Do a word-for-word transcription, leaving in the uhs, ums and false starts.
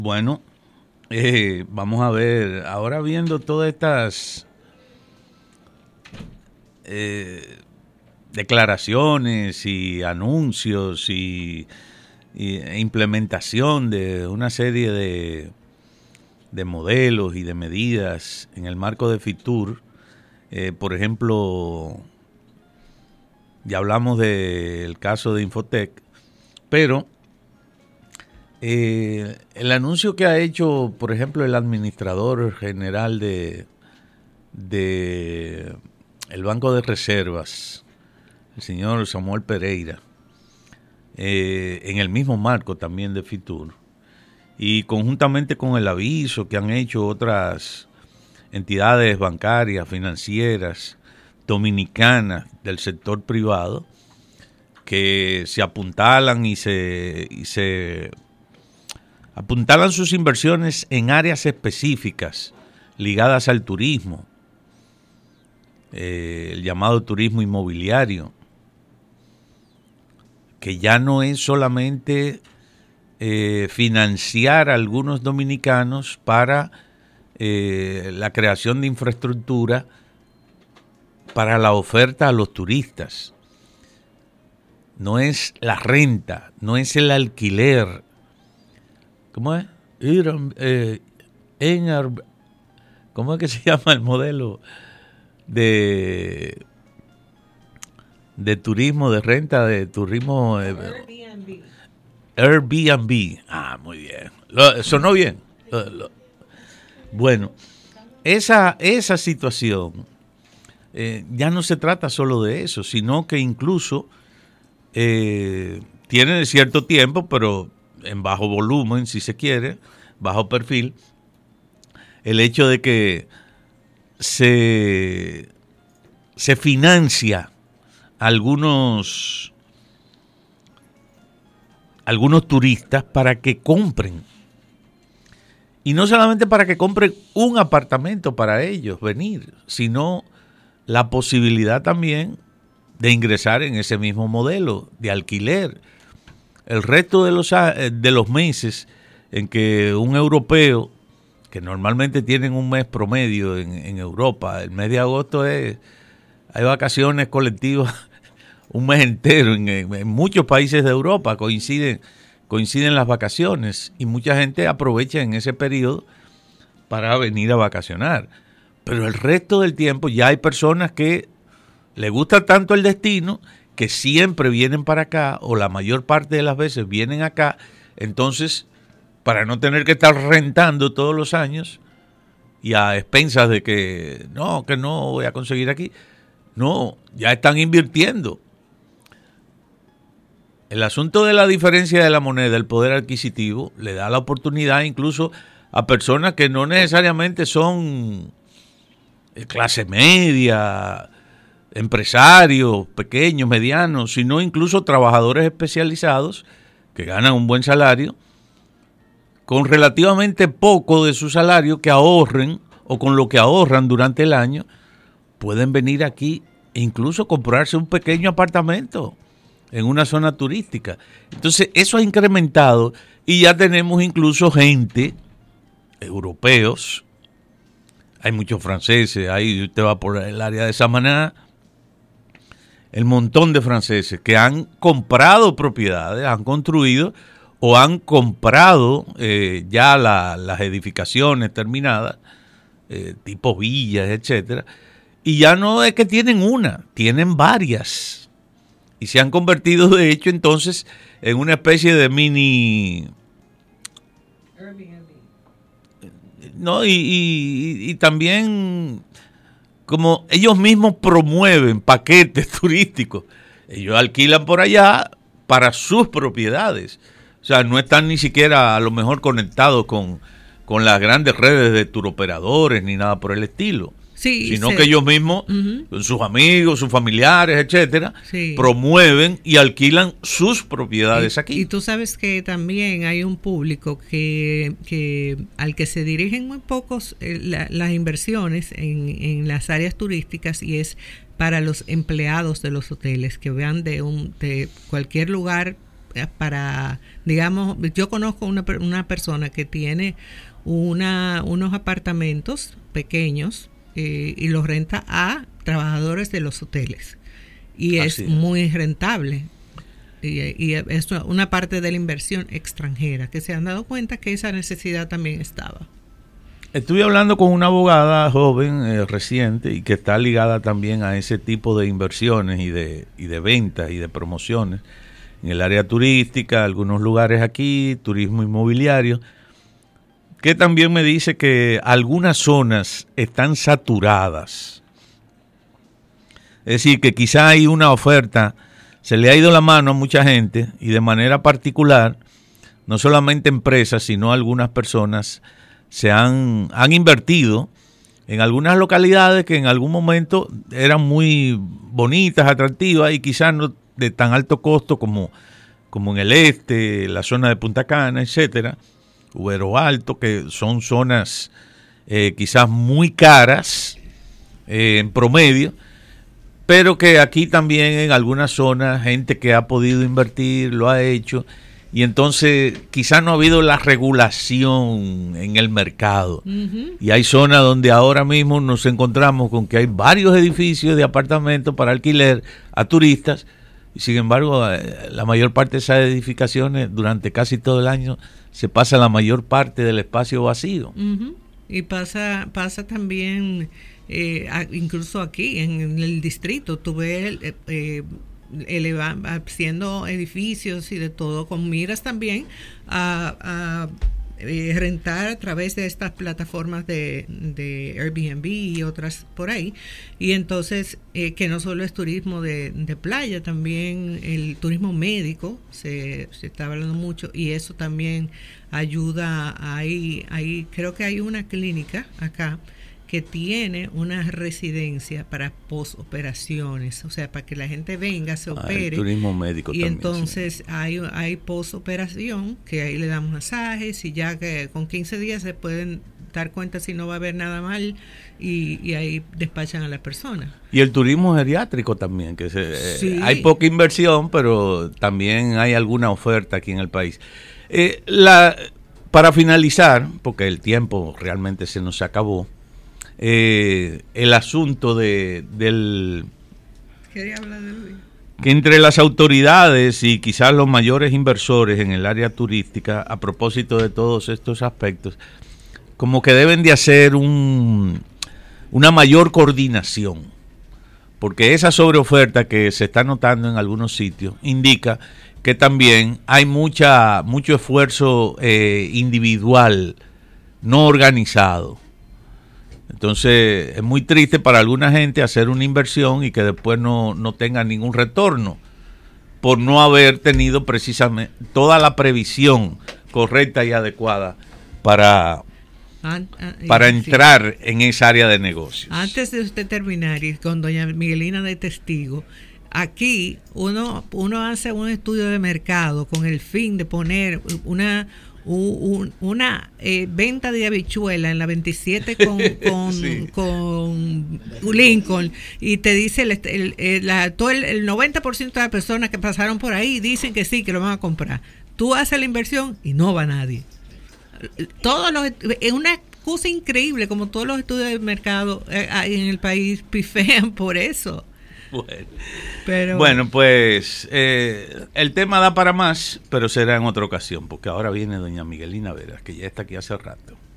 Bueno, eh, vamos a ver, ahora viendo todas estas eh, declaraciones y anuncios y, y e implementación de una serie de, de modelos y de medidas en el marco de Fitur, eh, por ejemplo, ya hablamos del caso de Infotec, pero eh, el anuncio que ha hecho, por ejemplo, el administrador general de, de el Banco de Reservas, el señor Samuel Pereira, eh, en el mismo marco también de Fitur, y conjuntamente con el aviso que han hecho otras entidades bancarias, financieras, dominicanas del sector privado, que se apuntalan y se, y se apuntalan sus inversiones en áreas específicas ligadas al turismo, eh, el llamado turismo inmobiliario, que ya no es solamente eh, financiar a algunos dominicanos para eh, la creación de infraestructura para la oferta a los turistas. No es la renta, no es el alquiler. ¿Cómo es? Eh, en, ¿Cómo es que se llama el modelo de, de turismo, de renta, de turismo? Eh, Airbnb. Airbnb. Ah, muy bien. Lo, ¿sonó bien? Lo, lo. Bueno, esa, esa situación eh, ya no se trata solo de eso, sino que incluso eh, tiene cierto tiempo, pero en bajo volumen, si se quiere, bajo perfil, el hecho de que se, se financia algunos, algunos turistas para que compren. Y no solamente para que compren un apartamento para ellos venir, sino la posibilidad también de ingresar en ese mismo modelo de alquiler. El resto de los, de los meses en que un europeo, que normalmente tienen un mes promedio en, en Europa, el mes de agosto es, hay vacaciones colectivas un mes entero, en, en muchos países de Europa coinciden, coinciden las vacaciones y mucha gente aprovecha en ese periodo para venir a vacacionar. Pero el resto del tiempo ya hay personas que les gusta tanto el destino que siempre vienen para acá, o la mayor parte de las veces vienen acá. Entonces, para no tener que estar rentando todos los años y a expensas de que no, que no voy a conseguir aquí, no, ya están invirtiendo. El asunto de la diferencia de la moneda, el poder adquisitivo, le da la oportunidad incluso a personas que no necesariamente son clase media, empresarios pequeños, medianos, sino incluso trabajadores especializados que ganan un buen salario, con relativamente poco de su salario que ahorren, o con lo que ahorran durante el año, pueden venir aquí e incluso comprarse un pequeño apartamento en una zona turística. Entonces eso ha incrementado y ya tenemos incluso gente, europeos, hay muchos franceses, ahí usted va por el área de Samaná, el montón de franceses que han comprado propiedades, han construido o han comprado eh, ya la, las edificaciones terminadas, eh, tipo villas, etcétera, y ya no es que tienen una, tienen varias, y se han convertido de hecho entonces en una especie de mini Airbnb. No, y, y, y también como ellos mismos promueven paquetes turísticos, ellos alquilan por allá para sus propiedades. O sea, no están ni siquiera a lo mejor conectados con, con las grandes redes de turoperadores ni nada por el estilo. Sí, sino sí. que ellos mismos, uh-huh. con sus amigos, sus familiares, etcétera, sí. promueven y alquilan sus propiedades y, aquí. Y tú sabes que también hay un público que, que al que se dirigen muy pocos eh, la, las inversiones en, en las áreas turísticas, y es para los empleados de los hoteles que vean de un de cualquier lugar para, digamos, yo conozco una, una persona que tiene una, unos apartamentos pequeños eh, y los renta a trabajadores de los hoteles. Y es, es muy rentable. Y, y es una parte de la inversión extranjera, que se han dado cuenta que esa necesidad también estaba. Estuve hablando con una abogada joven, eh, reciente, y que está ligada también a ese tipo de inversiones y de, y de ventas y de promociones en el área turística, algunos lugares aquí, turismo inmobiliario, que también me dice que algunas zonas están saturadas. Es decir, que quizá hay una oferta, se le ha ido la mano a mucha gente y de manera particular, no solamente empresas, sino algunas personas se han, han invertido en algunas localidades que en algún momento eran muy bonitas, atractivas y quizás no de tan alto costo como, como en el este, la zona de Punta Cana, etcétera, Ubero Alto, que son zonas eh, quizás muy caras eh, en promedio, pero que aquí también en algunas zonas gente que ha podido invertir lo ha hecho y entonces quizás no ha habido la regulación en el mercado. Uh-huh. Y hay zonas donde ahora mismo nos encontramos con que hay varios edificios de apartamentos para alquiler a turistas y sin embargo la mayor parte de esas edificaciones durante casi todo el año se pasa la mayor parte del espacio vacío. Uh-huh. Y pasa, pasa también... Eh, incluso aquí en el distrito tuve eh, eh, eleva, haciendo edificios y de todo con miras también a, a eh, rentar a través de estas plataformas de, de Airbnb y otras por ahí, y entonces eh, que no solo es turismo de, de playa, también el turismo médico se, se está hablando mucho y eso también ayuda. Ahí, ahí creo que hay una clínica acá que tiene una residencia para posoperaciones, o sea, para que la gente venga, se opere. Ah, el turismo médico y también, entonces sí. hay, hay posoperación, que ahí le damos masajes y ya que con quince días se pueden dar cuenta si no va a haber nada mal y, y ahí despachan a la persona. Y el turismo geriátrico también, que se, sí. eh, hay poca inversión, pero también hay alguna oferta aquí en el país. Eh, la, para finalizar, porque el tiempo realmente se nos acabó, Eh, el asunto de del quería hablar de Luis. Que entre las autoridades y quizás los mayores inversores en el área turística, a propósito de todos estos aspectos, como que deben de hacer un, una mayor coordinación, porque esa sobreoferta que se está notando en algunos sitios indica que también hay mucha mucho esfuerzo eh, individual no organizado. Entonces es muy triste para alguna gente hacer una inversión y que después no, no tenga ningún retorno por no haber tenido precisamente toda la previsión correcta y adecuada para, para entrar en esa área de negocio. Antes de usted terminar y con doña Miguelina de testigo, aquí uno, uno hace un estudio de mercado con el fin de poner una... Un, una eh, venta de habichuela en la veintisiete con, con, sí. con Lincoln y te dice el, el, el, la, todo el, el noventa por ciento de las personas que pasaron por ahí dicen que sí, que lo van a comprar. Tú haces la inversión y no va nadie. Todos los, es una cosa increíble como todos los estudios de mercado eh, en el país pifean por eso. Bueno, pero, bueno pues eh, el tema da para más, pero será en otra ocasión, porque ahora viene doña Miguelina Veras, que ya está aquí hace rato.